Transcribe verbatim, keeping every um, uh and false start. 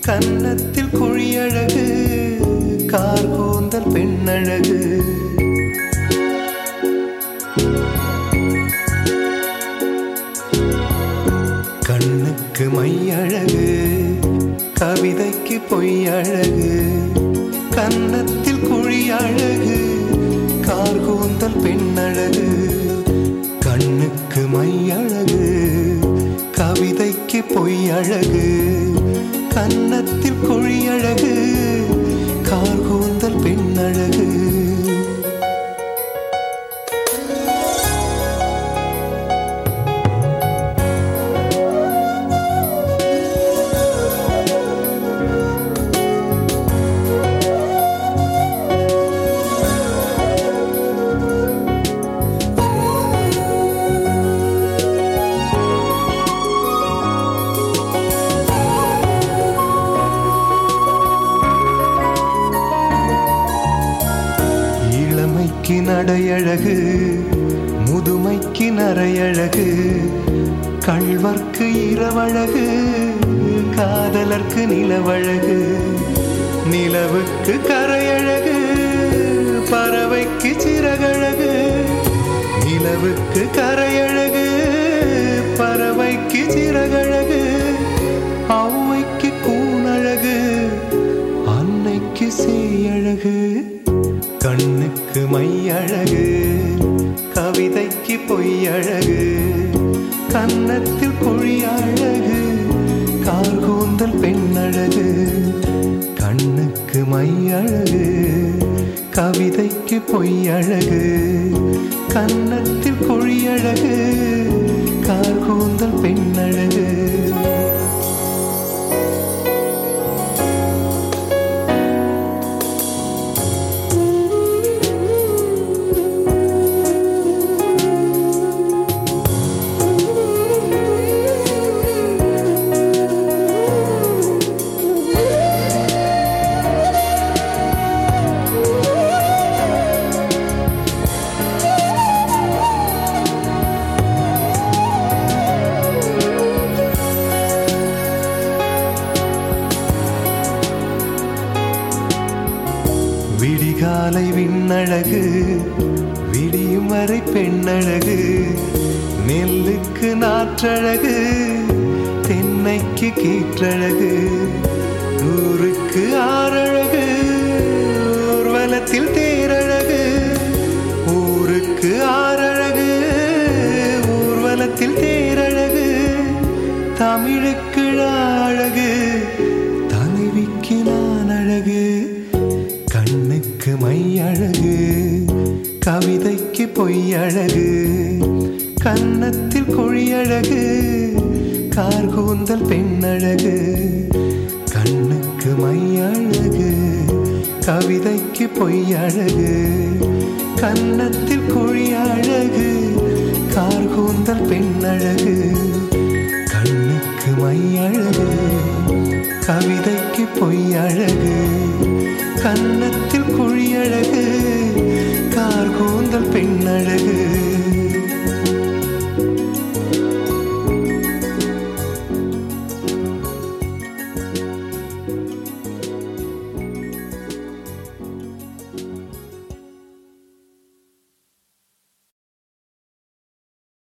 கன்னத்தில் குழியழகு கார்கூந்தல் பெண்ணழகு கண்ணுக்கு மையழகு கவிதைக்கு பொய்யழகு கன்னத்தில் குழியழகு கார்கூந்தல் பெண்ணழகு கண்ணுக்கு மையழகு கவிதைக்கு பொய்யழகு கன்னத்தில் குழியழகு கார்கூந்தல் பெண்ணழகு நடையழகு முதுமைக்கு நரையழகு கள்வர்க்கு இரவழகு காதலர்க்கு நிலவழகு நிலவுக்கு கரையழகு பறவைக்கு சிறகழகு நிலவுக்கு கரையழகு பறவைக்கு சிறகழகு ஔவைக்கு கூனழகு அன்னைக்கு சேயழகு கண்ணுக்கு மையழகு கவிதைக்கு பொய்யழகு கன்னத்தில் குழியழகு கார்கூந்தல் பெண்ணழகு கண்ணுக்கு மையழகு கவிதைக்கு பொய்யழகு கன்னத்தில் குழியழகு கார்கூந்தல் பெண்ணழகு விடிகாலை விண்ணழகு விடியும் வரை பெண்ணழகு நெல்லுக்கு நாற்றழகு தென்னைக்கு கீற்றழகு ஊருக்கு ஆறழகு ஊர்வலத்தில் தேரழகு ஊருக்கு ஆறழகு ஊர்வலத்தில் தேரழகு தமிழுக்கு அழகு தலைவிக்கு நான் அழகு கண்ணுக்கு மையழகு கவிதைக்கு பொய்யழகு கன்னத்தில் குழியழகு கார்கூந்தல் பெண்ணழகு கண்ணுக்கு மையழகு கவிதைக்கு பொய்யழகு கன்னத்தில் குழியழகு கார்கூந்தல் பெண்ணழகு கண்ணுக்கு மையழகு கவிதைக்கு பொய்யழகு கன்னத்தில் குழியழகு